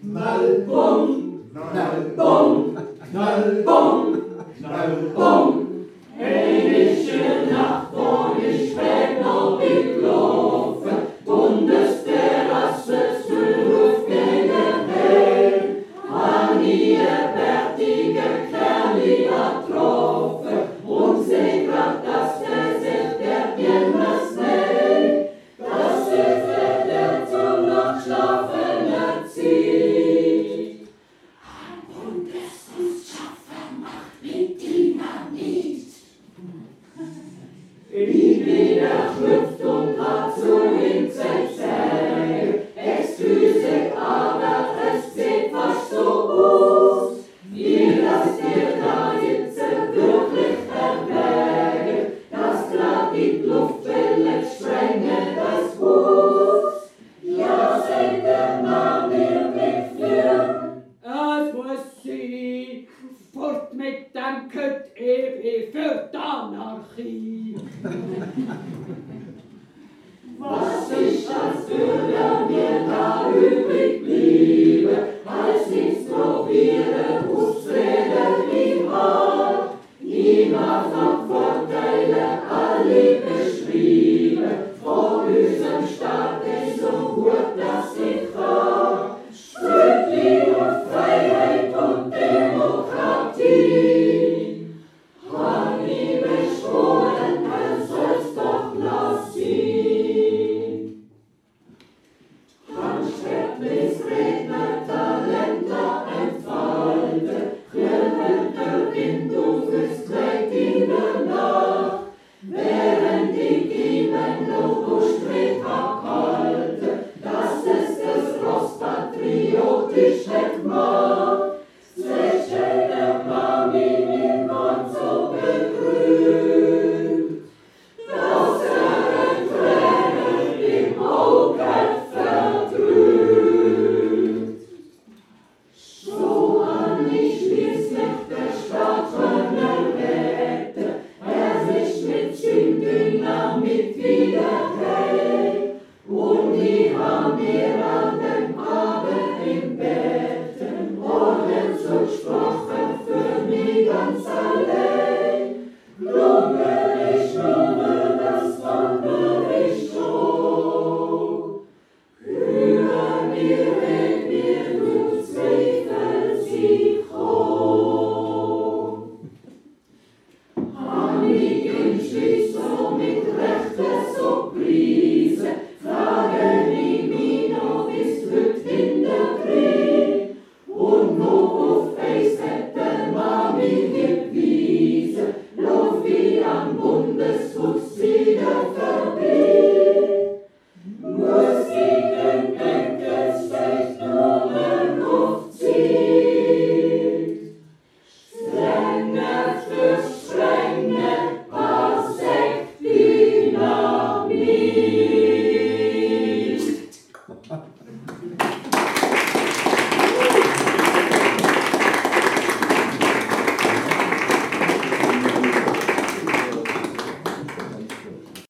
Knallbong, Knallbong, Knallbong, Knallbong. Ähnliche Nacht, wo ich spät noch mitlaufe, Bundesterrasse zu gegen Hell, an ihr bärtige Kerli atrofe, und seh grad, dass der sich der Birnes nee, dass sich der zum Nachtschlafen erzieht. Ein Bundesschaffer macht mit Dynamit. Ich bin erschlüpft und hat zu ihm gesagt, excuse, aber es sieht fast so aus, wie das dir da jetzt wirklich erwäge, dass grad die Luftwelle strenge das Haus. Ja, sagt der Mann, mir mitführen. Es muss sie fort mit dem Kött ewig für die Anarchie. Was ist das für mir da übrig bliebe, als ich's probiere, Ausreden im Haar. Niemand von Vorteile, alle beschrieben, von unserem Staat ist so gut, dass ich kann. Friedlich und Freiheit und Demokratie. Hab ich beschworen, man soll's doch lassen. Anstatt Missredner Talente entfalten, klirrend der Windung es trägt ihnen nach, während die Giemen Logo strikt abhalten, dass es das Ross patriotisch nicht macht.